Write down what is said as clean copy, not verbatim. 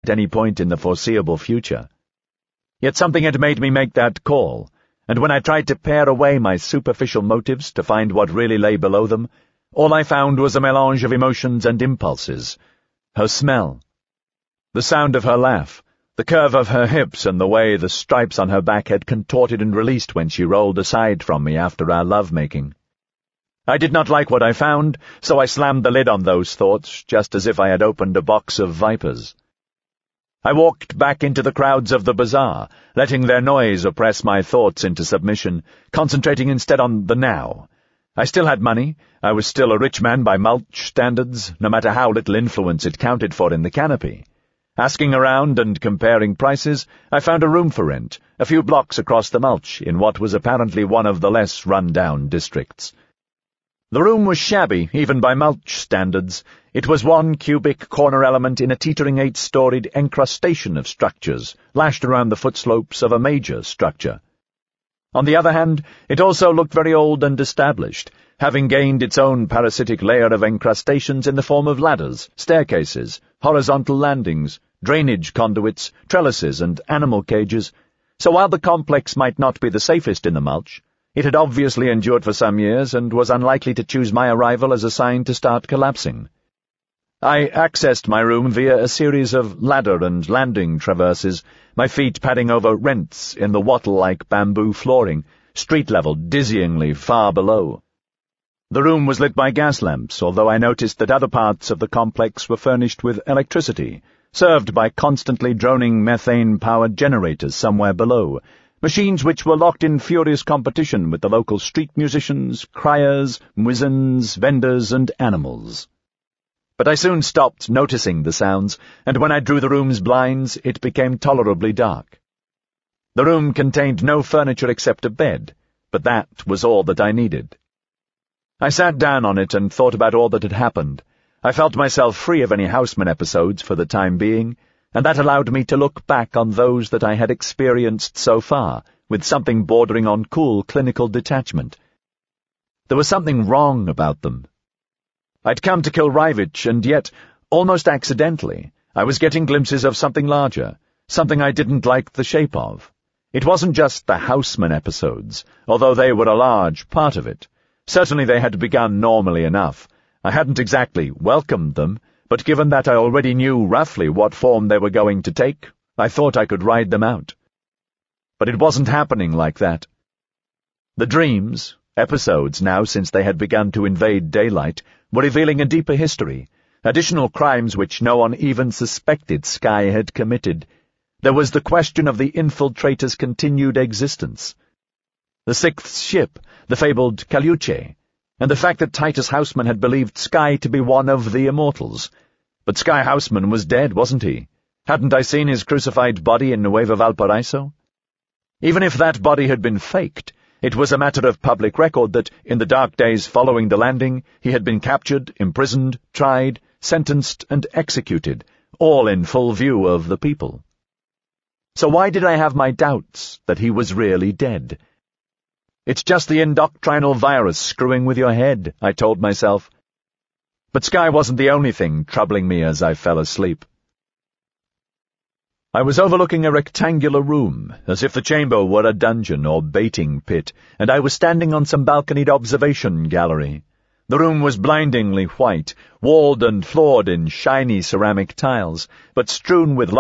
at any point in the foreseeable future. Yet something had made me make that call, and when I tried to pare away my superficial motives to find what really lay below them, all I found was a melange of emotions and impulses. Her smell, the sound of her laugh, the curve of her hips, and the way the stripes on her back had contorted and released when she rolled aside from me after our love-making. I did not like what I found, so I slammed the lid on those thoughts, just as if I had opened a box of vipers. I walked back into the crowds of the bazaar, letting their noise oppress my thoughts into submission, concentrating instead on the now. I still had money. I was still a rich man by Mulch standards, no matter how little influence it counted for in the canopy. Asking around and comparing prices, I found a room for rent, a few blocks across the Mulch, in what was apparently one of the less run-down districts. The room was shabby, even by Mulch standards. It was one cubic corner element in a teetering 8-storied encrustation of structures, lashed around the footslopes of a major structure. On the other hand, it also looked very old and established, having gained its own parasitic layer of encrustations in the form of ladders, staircases, horizontal landings, drainage conduits, trellises, and animal cages. So while the complex might not be the safest in the Mulch, it had obviously endured for some years and was unlikely to choose my arrival as a sign to start collapsing. I accessed my room via a series of ladder and landing traverses, my feet padding over rents in the wattle-like bamboo flooring, street-level dizzyingly far below. The room was lit by gas lamps, although I noticed that other parts of the complex were furnished with electricity, served by constantly droning methane-powered generators somewhere below, machines which were locked in furious competition with the local street musicians, criers, muezzins, vendors, and animals. But I soon stopped noticing the sounds, and when I drew the room's blinds, it became tolerably dark. The room contained no furniture except a bed, but that was all that I needed. I sat down on it and thought about all that had happened. I felt myself free of any Houseman episodes for the time being, and that allowed me to look back on those that I had experienced so far, with something bordering on cool clinical detachment. There was something wrong about them. I'd come to kill Rivich, and yet, almost accidentally, I was getting glimpses of something larger, something I didn't like the shape of. It wasn't just the Houseman episodes, although they were a large part of it. Certainly they had begun normally enough. I hadn't exactly welcomed them, but given that I already knew roughly what form they were going to take, I thought I could ride them out. But it wasn't happening like that. The dreams, episodes now since they had begun to invade daylight, were revealing a deeper history, additional crimes which no one even suspected Skye had committed. There was the question of the infiltrator's continued existence, the sixth ship, the fabled Caluche, and the fact that Titus Houseman had believed Skye to be one of the immortals. But Skye Houseman was dead, wasn't he? Hadn't I seen his crucified body in Nueva Valparaiso? Even if that body had been faked, it was a matter of public record that, in the dark days following the landing, he had been captured, imprisoned, tried, sentenced, and executed, all in full view of the people. So why did I have my doubts that he was really dead? It's just the endocrinal virus screwing with your head, I told myself. But Skye wasn't the only thing troubling me as I fell asleep. I was overlooking a rectangular room, as if the chamber were a dungeon or baiting pit, and I was standing on some balconied observation gallery. The room was blindingly white, walled and floored in shiny ceramic tiles, but strewn with